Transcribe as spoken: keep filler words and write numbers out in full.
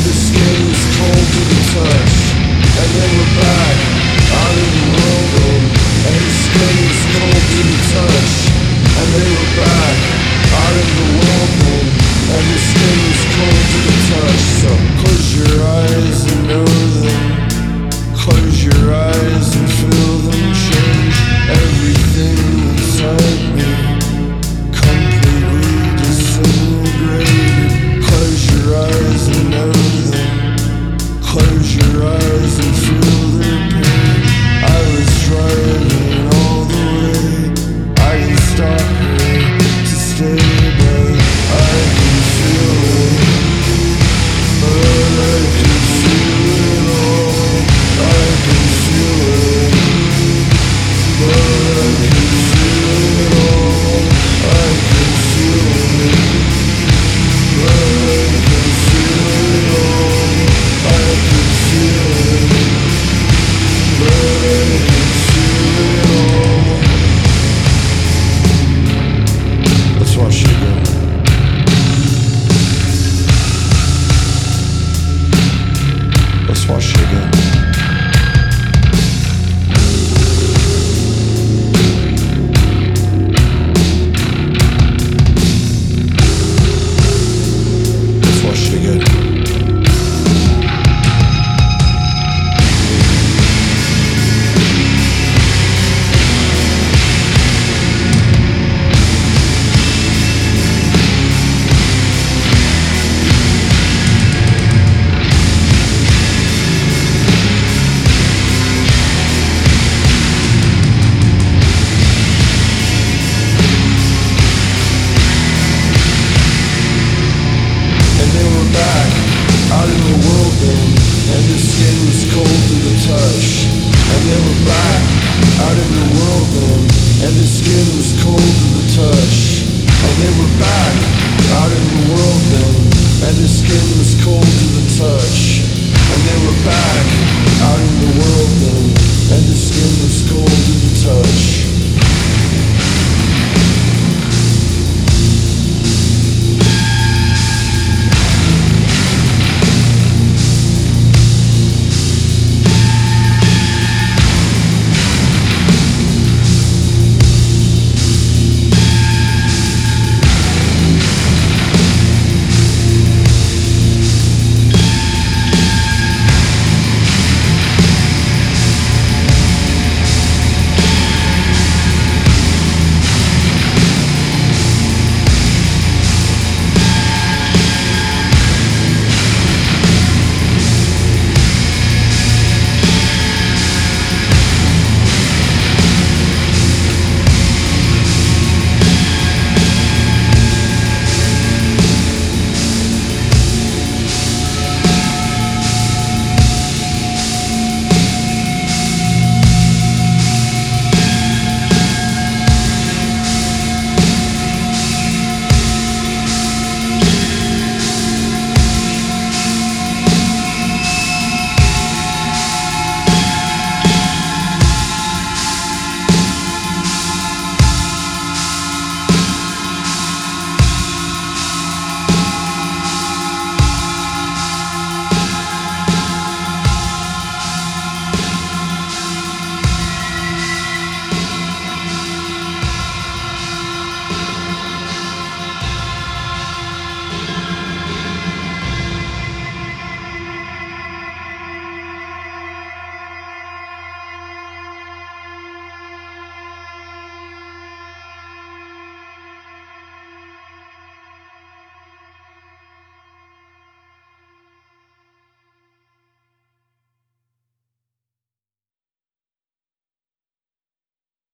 the skin was cold to the touch. And they were back, out in the world, oh, and the skin was cold to the touch. And they were back, out in the world, oh, and the skin was cold to the touch. So close your eyes and know them. Close your eyes and feel them change everything inside me. Completely disintegrated. Close your eyes and know them. Close your eyes and feel their pain. I was driving all the way. I can stop here to stay, but I can feel it. But I can feel it all. I can feel it. But I can feel it all. I can feel it. But I can feel it all. I can feel it. But I can feel it all. Let's watch it go. Let's watch it again. Let's watch it again. Out in the world then, and the skin was cold to the touch. And they were back, out in the world then, and the skin was cold to the touch. And they were back, out in the world then, and the skin was cold to the touch.